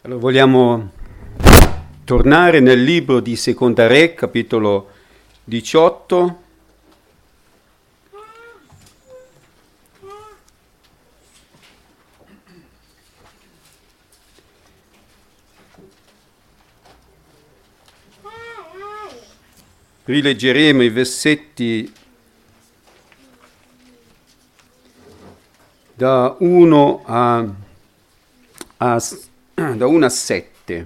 Allora, vogliamo tornare nel libro di Seconda Re, capitolo 18. Rileggeremo i versetti da 1 a 7.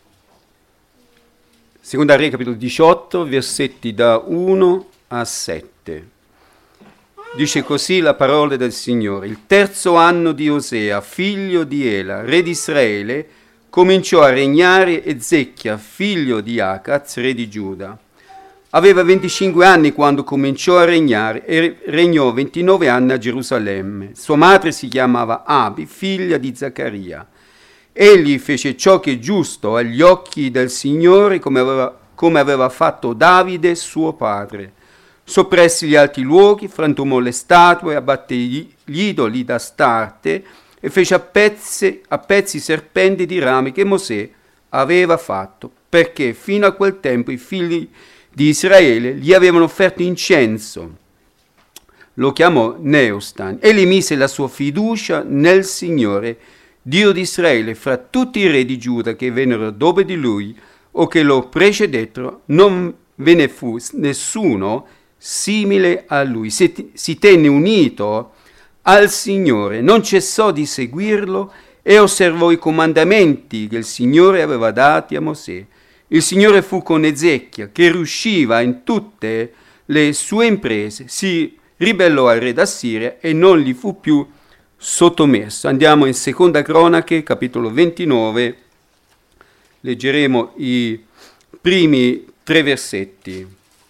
Seconda Re, capitolo 18, versetti da 1 a 7. Dice così la parola del Signore. Il terzo anno di Osea, figlio di Ela, re di Israele, cominciò a regnare Ezechia, figlio di Acaz, re di Giuda. Aveva 25 anni quando cominciò a regnare e regnò 29 anni a Gerusalemme. Sua madre si chiamava Abi, figlia di Zaccaria. Egli fece ciò che è giusto agli occhi del Signore, come aveva fatto Davide suo padre. Soppresse gli alti luoghi, frantumò le statue, abbatté gli idoli d'Astarte e fece a pezzi serpenti di rami che Mosè aveva fatto, perché fino a quel tempo i figli di Israele gli avevano offerto incenso. Lo chiamò Neustan e gli mise la sua fiducia nel Signore, Dio di Israele. Fra tutti i re di Giuda che vennero dopo di lui o che lo precedettero, non ve ne fu nessuno simile a lui. Si tenne unito al Signore, non cessò di seguirlo e osservò i comandamenti che il Signore aveva dati a Mosè. Il Signore fu con Ezechia, che riusciva in tutte le sue imprese, si ribellò al re d'Assiria e non gli fu più sottomesso. Andiamo in Seconda Cronache, capitolo 29, leggeremo i primi 3 versetti.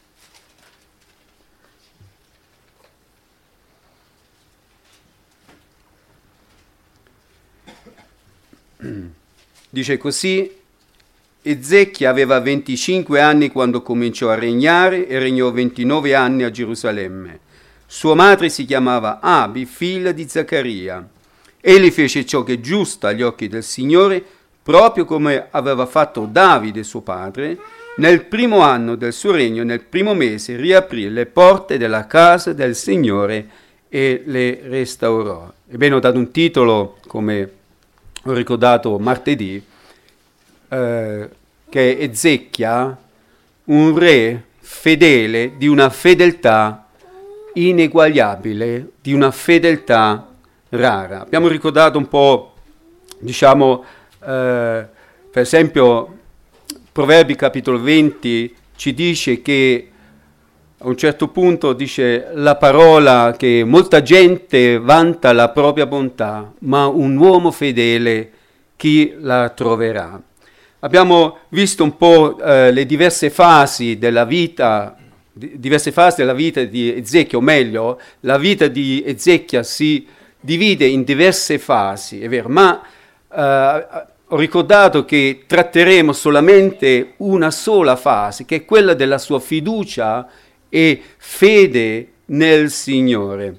Dice così: Ezechia aveva 25 anni quando cominciò a regnare e regnò 29 anni a Gerusalemme. Sua madre si chiamava Abi, figlia di Zaccaria. Egli fece ciò che è giusto agli occhi del Signore, proprio come aveva fatto Davide suo padre. Nel primo anno del suo regno, nel primo mese, riaprì le porte della casa del Signore e le restaurò. Ebbene, ho dato un titolo, come ho ricordato martedì, che è Ezechia, un re fedele, di una fedeltà ineguagliabile, di una fedeltà rara. Abbiamo ricordato un po', per esempio, Proverbi capitolo 20 ci dice che a un certo punto dice la parola che molta gente vanta la propria bontà, ma un uomo fedele chi la troverà? Abbiamo visto un po' le diverse fasi della vita di Ezechia, o meglio, la vita di Ezechia si divide in diverse fasi, è vero, ma ho ricordato che tratteremo solamente una sola fase, che è quella della sua fiducia e fede nel Signore.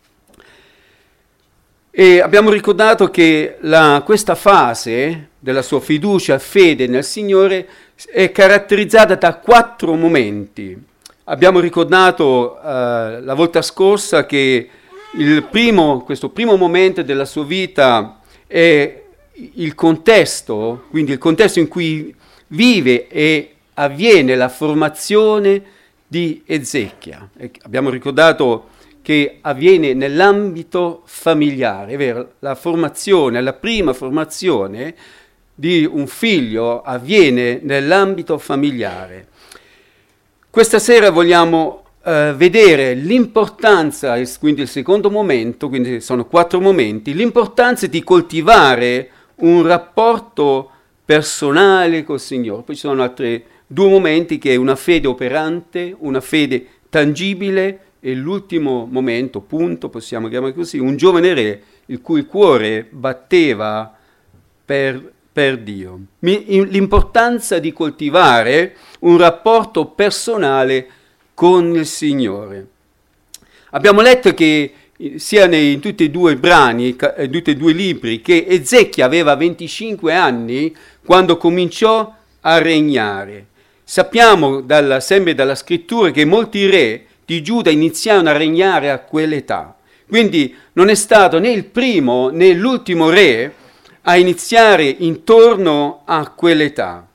E abbiamo ricordato che questa fase della sua fiducia e fede nel Signore è caratterizzata da 4 momenti. Abbiamo ricordato la volta scorsa che questo primo momento della sua vita è il contesto, quindi il contesto in cui vive e avviene la formazione di Ezechia. Abbiamo ricordato che avviene nell'ambito familiare, è vero, la prima formazione di un figlio avviene nell'ambito familiare. Questa sera vogliamo vedere l'importanza, quindi il secondo momento, quindi sono 4 momenti, l'importanza di coltivare un rapporto personale col Signore. Poi ci sono altri 2 momenti, che è una fede operante, una fede tangibile, e l'ultimo momento, punto, possiamo chiamare così, un giovane re il cui cuore batteva per Dio. L'importanza di coltivare un rapporto personale con il Signore. Abbiamo letto che sia in tutti e due i brani, in tutti e due i libri, che Ezechia aveva 25 anni quando cominciò a regnare. Sappiamo sempre dalla scrittura che molti re di Giuda iniziarono a regnare a quell'età. Quindi non è stato né il primo né l'ultimo re a iniziare intorno a quell'età.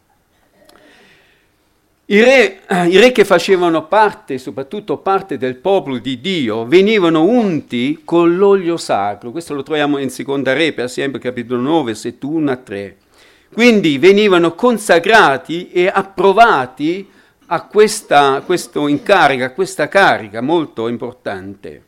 I re che facevano parte, soprattutto parte del popolo di Dio, venivano unti con l'olio sacro. Questo lo troviamo in Seconda Re, per esempio, capitolo 9, versetto 1 a 3. Quindi venivano consacrati e approvati a questo incarico, a questa carica molto importante.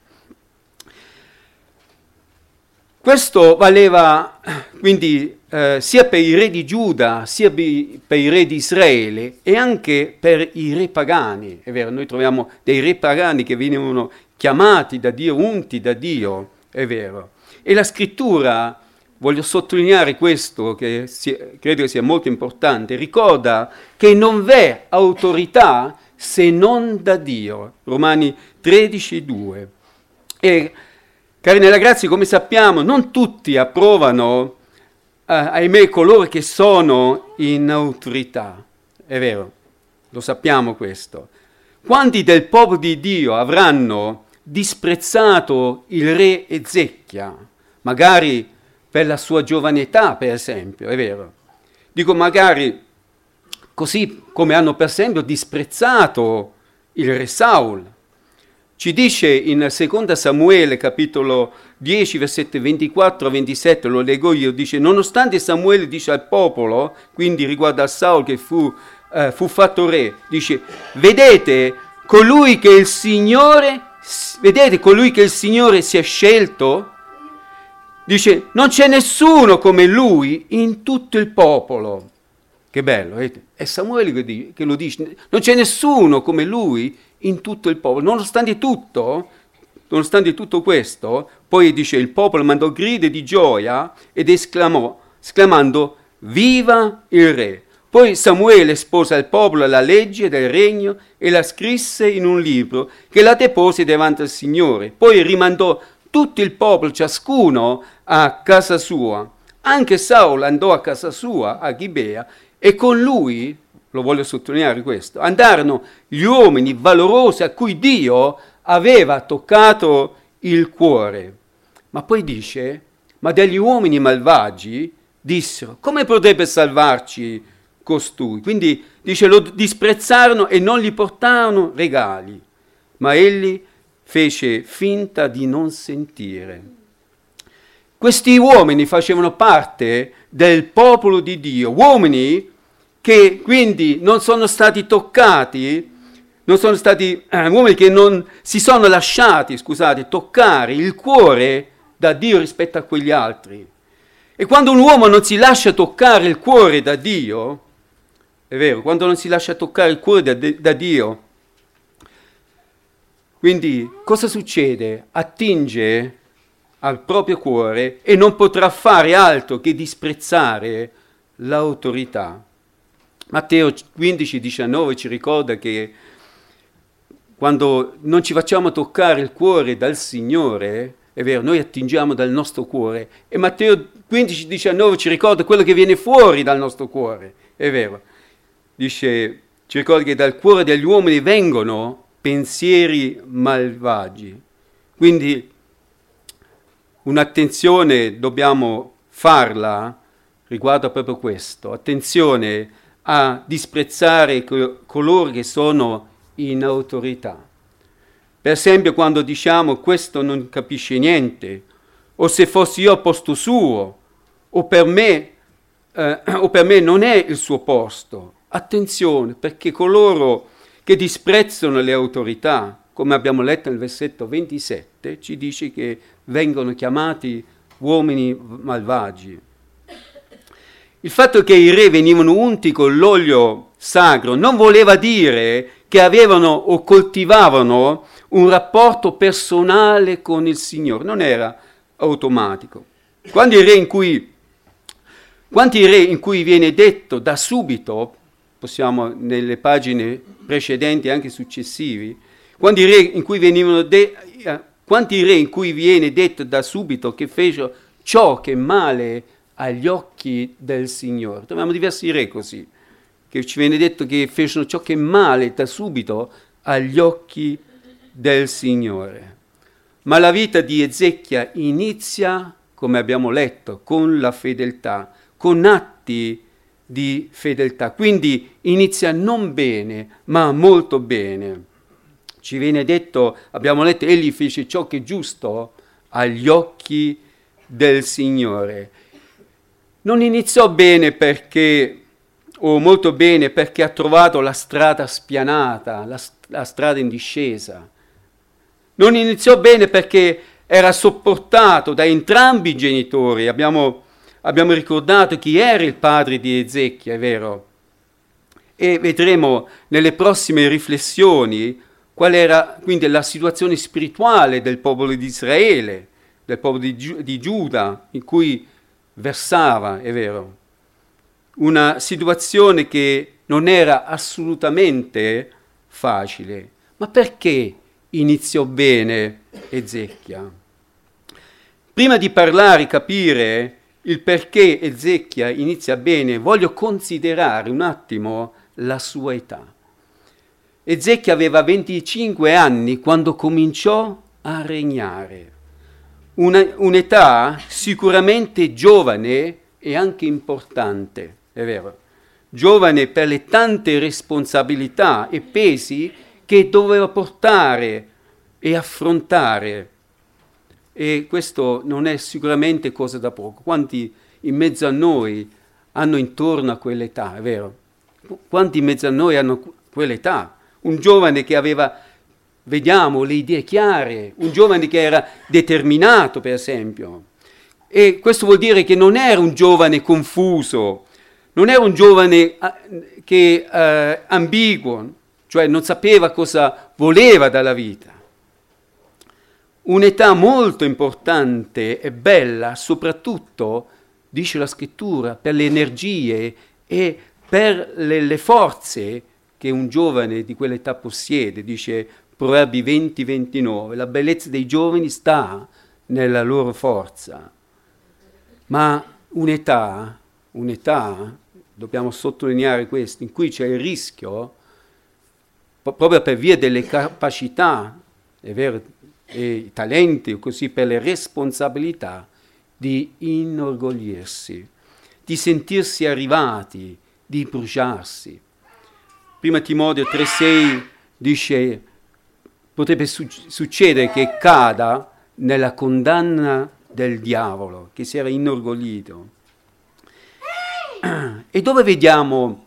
Questo valeva quindi sia per i re di Giuda, sia per i re di Israele e anche per i re pagani. È vero, noi troviamo dei re pagani che venivano chiamati da Dio, unti da Dio, è vero. E la scrittura, voglio sottolineare questo, che credo che sia molto importante, ricorda che non v'è autorità se non da Dio. Romani 13:2. E cari nella grazia, come sappiamo, non tutti approvano, ahimè, coloro che sono in autorità. È vero, lo sappiamo questo. Quanti del popolo di Dio avranno disprezzato il re Ezechia, magari per la sua giovane età, per esempio, è vero. Dico magari così come hanno per esempio disprezzato il re Saul. Ci dice in 2 Samuele, capitolo 10, versetti 24-27, lo leggo io, dice: nonostante Samuele dice al popolo, quindi riguardo a Saul che fu fatto re, dice: vedete colui che il Signore si è scelto? Dice: non c'è nessuno come lui in tutto il popolo. Che bello, è Samuele che lo dice, non c'è nessuno come lui in tutto il popolo. Nonostante tutto questo, poi dice: il popolo mandò grida di gioia ed esclamando: viva il re. Poi Samuele espose al popolo la legge del regno e la scrisse in un libro che la depose davanti al Signore. Poi rimandò tutto il popolo, ciascuno a casa sua. Anche Saul andò a casa sua, a Gibea, e con lui, lo voglio sottolineare questo, andarono gli uomini valorosi a cui Dio aveva toccato il cuore. Ma poi dice: ma degli uomini malvagi dissero: come potrebbe salvarci costui? Quindi dice: lo disprezzarono e non gli portarono regali, ma egli fece finta di non sentire. Questi uomini facevano parte del popolo di Dio, uomini che quindi non sono stati toccati, uomini che non si sono lasciati, toccare il cuore da Dio rispetto a quegli altri. E quando un uomo non si lascia toccare il cuore da Dio, è vero, quando non si lascia toccare il cuore da Dio, quindi cosa succede? Attinge al proprio cuore e non potrà fare altro che disprezzare l'autorità. Matteo 15,19 ci ricorda che quando non ci facciamo toccare il cuore dal Signore, è vero, noi attingiamo dal nostro cuore. E Matteo 15,19 ci ricorda quello che viene fuori dal nostro cuore, è vero. Ci ricorda che dal cuore degli uomini vengono pensieri malvagi. Quindi un'attenzione dobbiamo farla riguardo a proprio questo. Attenzione a disprezzare coloro che sono in autorità. Per esempio quando diciamo: questo non capisce niente, o se fossi io al posto suo, o per me non è il suo posto. Attenzione, perché coloro che disprezzano le autorità, come abbiamo letto nel versetto 27, ci dice che vengono chiamati uomini malvagi. Il fatto che i re venivano unti con l'olio sacro non voleva dire che avevano o coltivavano un rapporto personale con il Signore, non era automatico. Quanti re in cui viene detto da subito, possiamo nelle pagine precedenti e anche successivi, quanti re in cui venivano Quanti re in cui viene detto da subito che fecero ciò che è male agli occhi del Signore? Troviamo diversi re così, che ci viene detto che fecero ciò che è male da subito agli occhi del Signore. Ma la vita di Ezechia inizia, come abbiamo letto, con la fedeltà, con atti di fedeltà. Quindi inizia non bene, ma molto bene. Ci viene detto, abbiamo letto, egli fece ciò che è giusto agli occhi del Signore. Non iniziò bene perché, o molto bene perché ha trovato la strada spianata, la strada in discesa. Non iniziò bene perché era sopportato da entrambi i genitori. Abbiamo ricordato chi era il padre di Ezechia, è vero? E vedremo nelle prossime riflessioni qual era quindi la situazione spirituale del popolo di Israele, del popolo di Giuda, in cui versava, è vero? Una situazione che non era assolutamente facile. Ma perché iniziò bene Ezechia? Prima di parlare, capire il perché Ezechia inizia bene, voglio considerare un attimo la sua età. Ezechia aveva 25 anni quando cominciò a regnare. Un'età sicuramente giovane e anche importante, è vero? Giovane per le tante responsabilità e pesi che doveva portare e affrontare. E questo non è sicuramente cosa da poco. Quanti in mezzo a noi hanno intorno a quell'età, è vero? Quanti in mezzo a noi hanno quell'età? Un giovane che aveva, vediamo, le idee chiare, un giovane che era determinato, per esempio. E questo vuol dire che non era un giovane confuso, non era un giovane ambiguo, cioè non sapeva cosa voleva dalla vita. Un'età molto importante e bella, soprattutto, dice la scrittura, per le energie e per le forze che un giovane di quell'età possiede, dice Proverbi 20-29, la bellezza dei giovani sta nella loro forza. Ma un'età, dobbiamo sottolineare questo, in cui c'è il rischio, proprio per via delle capacità, è vero, e i talenti, così per le responsabilità, di inorgoglirsi, di sentirsi arrivati, di bruciarsi. Prima Timoteo 3,6 dice potrebbe succedere che cada nella condanna del diavolo, che si era inorgoglito. E dove vediamo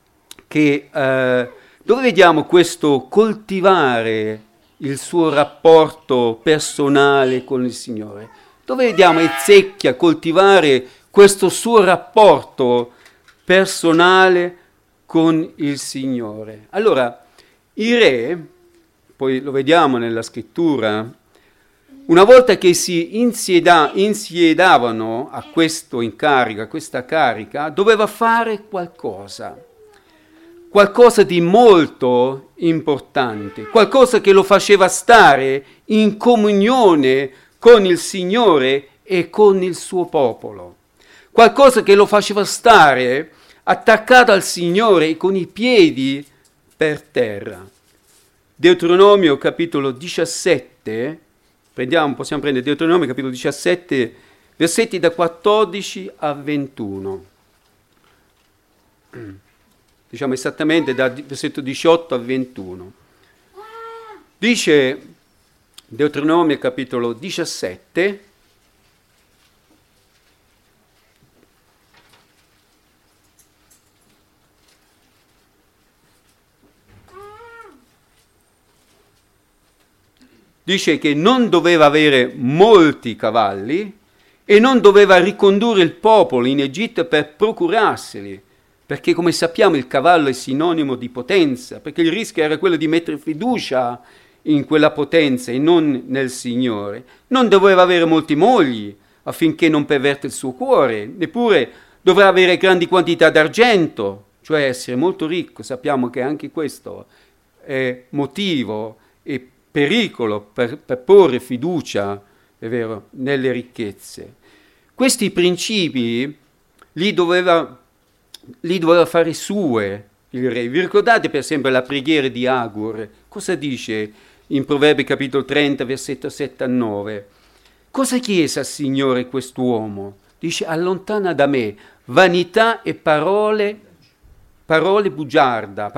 questo coltivare il suo rapporto personale con il Signore? Dove vediamo Ezechia coltivare questo suo rapporto personale con il Signore? Allora, i re, poi lo vediamo nella scrittura, una volta che si insiedavano a questo incarico, a questa carica, doveva fare qualcosa di molto importante, qualcosa che lo faceva stare in comunione con il Signore e con il suo popolo, qualcosa che lo faceva stare attaccato al Signore e con i piedi per terra. Deuteronomio capitolo 17, possiamo prendere Deuteronomio capitolo 17, versetti da 14 a 21. Diciamo esattamente dal versetto 18 a 21. Dice Deuteronomio capitolo 17, dice che non doveva avere molti cavalli e non doveva ricondurre il popolo in Egitto per procurarseli, perché come sappiamo il cavallo è sinonimo di potenza, perché il rischio era quello di mettere fiducia in quella potenza e non nel Signore. Non doveva avere molti mogli affinché non perverte il suo cuore, neppure dovrà avere grandi quantità d'argento, cioè essere molto ricco. Sappiamo che anche questo è motivo e pericolo per porre fiducia, è vero, nelle ricchezze. Questi principi li doveva fare sue il re. Vi ricordate per esempio la preghiera di Agur? Cosa dice in Proverbi capitolo 30, versetto 7 a 9? Cosa chiese al Signore quest'uomo? Dice: allontana da me vanità e parola bugiarda,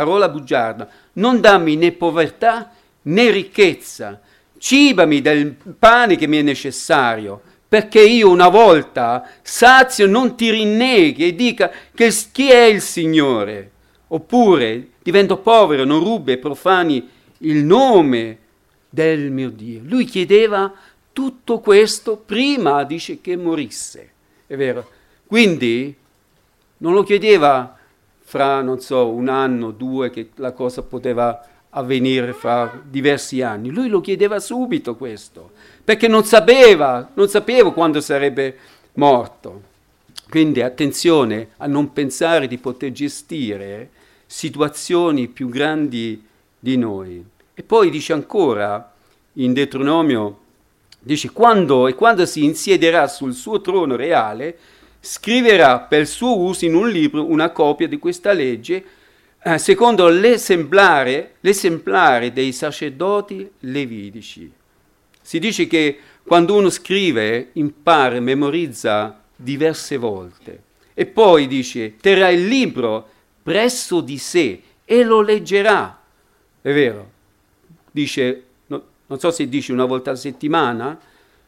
non dammi né povertà né ricchezza, cibami del pane che mi è necessario, perché io una volta sazio non ti rinneghi e dica che chi è il Signore, oppure divento povero, non rubi e profani il nome del mio Dio. Lui chiedeva tutto questo prima, dice, che morisse, è vero? Quindi non lo chiedeva fra, non so, un anno, due, che la cosa poteva avvenire fra diversi anni. Lui lo chiedeva subito questo, perché non sapeva quando sarebbe morto. Quindi attenzione a non pensare di poter gestire situazioni più grandi di noi. E poi dice ancora in Deuteronomio, dice: quando si insiederà sul suo trono reale, scriverà per suo uso in un libro una copia di questa legge, secondo l'esemplare dei sacerdoti levitici. Si dice che quando uno scrive, impara, memorizza diverse volte. E poi dice: terrà il libro presso di sé e lo leggerà. È vero? Dice, non so se dice una volta a settimana,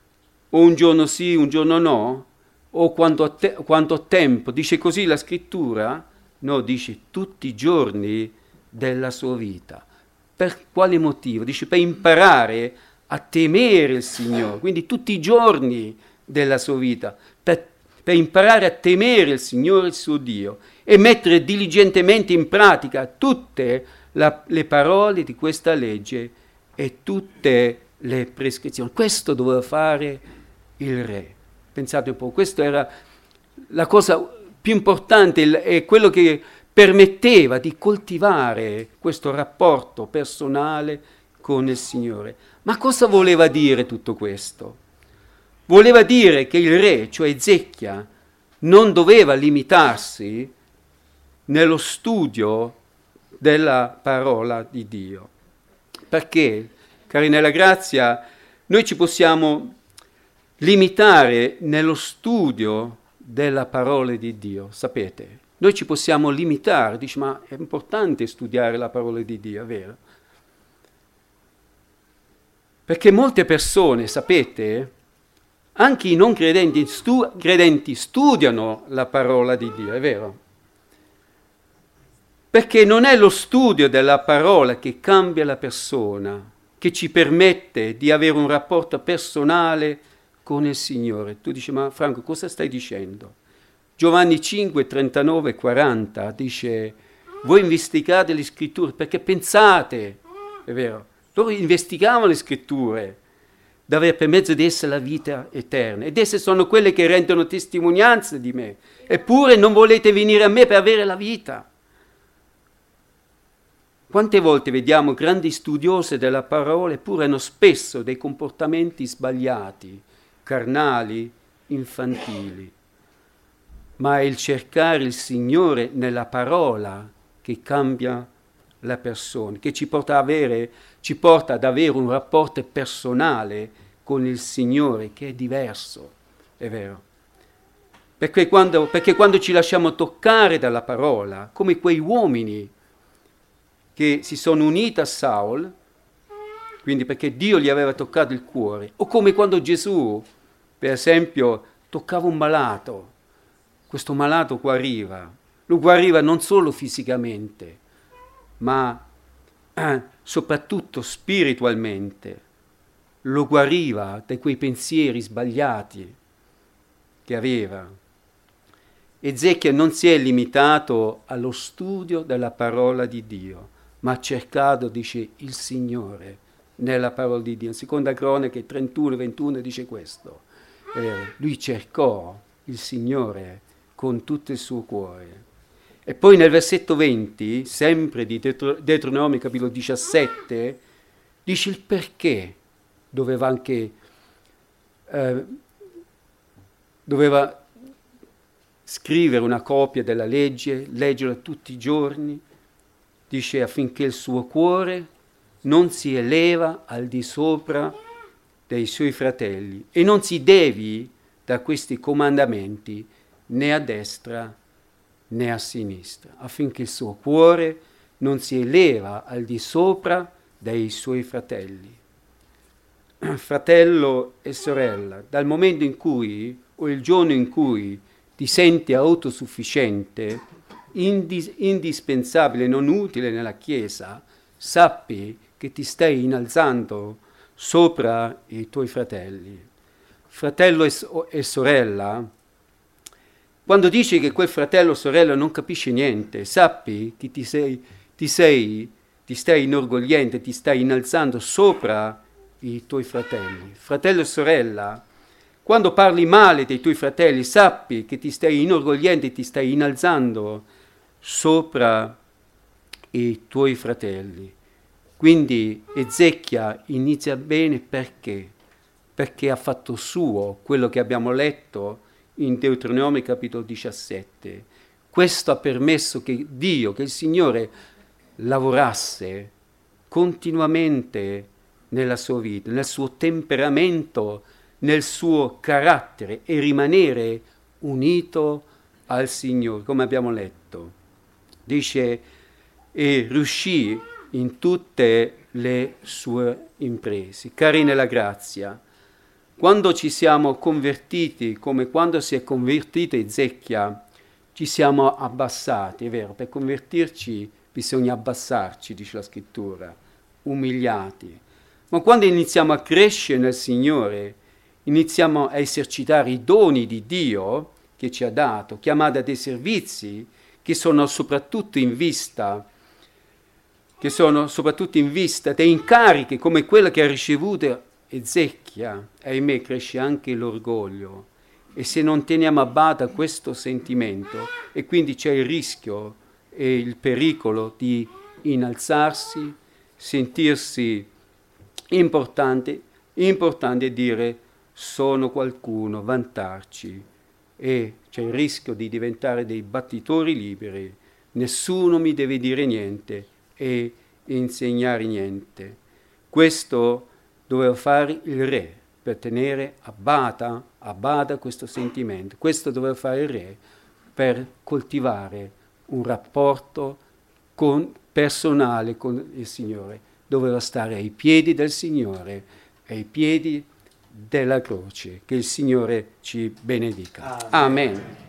o un giorno sì, un giorno no, o quanto tempo. Dice così la scrittura? No, dice tutti i giorni della sua vita. Per quale motivo? Dice per imparare a temere il Signore, quindi tutti i giorni della sua vita, per imparare a temere il Signore, il suo Dio, e mettere diligentemente in pratica tutte le parole di questa legge e tutte le prescrizioni. Questo doveva fare il re. Pensate un po', questa era la cosa più importante, è quello che permetteva di coltivare questo rapporto personale con il Signore. Ma cosa voleva dire tutto questo? Voleva dire che il re, cioè Ezechia, non doveva limitarsi nello studio della parola di Dio. Perché, cari nella grazia, noi ci possiamo limitare nello studio della parola di Dio, sapete? Noi ci possiamo limitare, dici, ma è importante studiare la parola di Dio, è vero? Perché molte persone, sapete, anche i non credenti, credenti studiano la parola di Dio, è vero? Perché non è lo studio della parola che cambia la persona, che ci permette di avere un rapporto personale con il Signore. Tu dici, ma Franco, cosa stai dicendo? Giovanni 5, 39 e 40 dice: voi investigate le scritture perché pensate, è vero, loro investigavano le scritture per mezzo di esse la vita eterna, ed esse sono quelle che rendono testimonianza di me, eppure non volete venire a me per avere la vita. Quante volte vediamo grandi studiose della parola, eppure hanno spesso dei comportamenti sbagliati, carnali, infantili. Ma è il cercare il Signore nella parola che cambia la persona, che ci porta ad avere un rapporto personale con il Signore che è diverso, è vero? Perché quando ci lasciamo toccare dalla parola, come quei uomini che si sono uniti a Saul, quindi perché Dio gli aveva toccato il cuore, o come quando Gesù, per esempio, toccava un malato, questo malato guariva, lo guariva non solo fisicamente, ma soprattutto spiritualmente, lo guariva da quei pensieri sbagliati che aveva. Ezechia non si è limitato allo studio della parola di Dio, ma ha cercato, dice, il Signore nella parola di Dio. In seconda Cronache 31-21 dice questo. Lui cercò il Signore con tutto il suo cuore. E poi nel versetto 20, sempre di Deuteronomio capitolo 17, dice il perché doveva anche doveva scrivere una copia della legge, leggerla tutti i giorni, dice affinché il suo cuore non si eleva al di sopra dei suoi fratelli e non si devi da questi comandamenti né a destra né a sinistra, affinché il suo cuore non si eleva al di sopra dei suoi fratelli. Fratello e sorella, dal momento in cui o il giorno in cui ti senti autosufficiente, indispensabile, non utile nella Chiesa, sappi che ti stai innalzando sopra i tuoi fratelli. Fratello e sorella, quando dici che quel fratello o sorella non capisce niente, sappi che ti stai inorgogliendo, ti stai innalzando sopra i tuoi fratelli. Fratello e sorella, quando parli male dei tuoi fratelli, sappi che ti stai inorgogliendo e ti stai innalzando sopra i tuoi fratelli. Quindi Ezechia inizia bene perché? Perché ha fatto suo quello che abbiamo letto in Deuteronomio capitolo 17. Questo ha permesso che Dio, che il Signore lavorasse continuamente nella sua vita, nel suo temperamento, nel suo carattere e rimanere unito al Signore, come abbiamo letto. Dice, e riuscì in tutte le sue imprese. Cari nella grazia, quando ci siamo convertiti, come quando si è convertito Ezechia, ci siamo abbassati, è vero, per convertirci bisogna abbassarci, dice la scrittura, umiliati. Ma quando iniziamo a crescere nel Signore, iniziamo a esercitare i doni di Dio che ci ha dato, chiamati a dei servizi che sono soprattutto in vista dei incarichi come quello che ha ricevuto Ezechia. Ahimè, cresce anche l'orgoglio. E se non teniamo a bada questo sentimento, e quindi c'è il rischio e il pericolo di innalzarsi, sentirsi importante dire sono qualcuno, vantarci, e c'è il rischio di diventare dei battitori liberi, nessuno mi deve dire niente e insegnare niente. Questo doveva fare il re per tenere a bada questo sentimento. Questo doveva fare il re per coltivare un rapporto personale con il Signore. Doveva stare ai piedi del Signore, ai piedi della croce. Che il Signore ci benedica. Amen.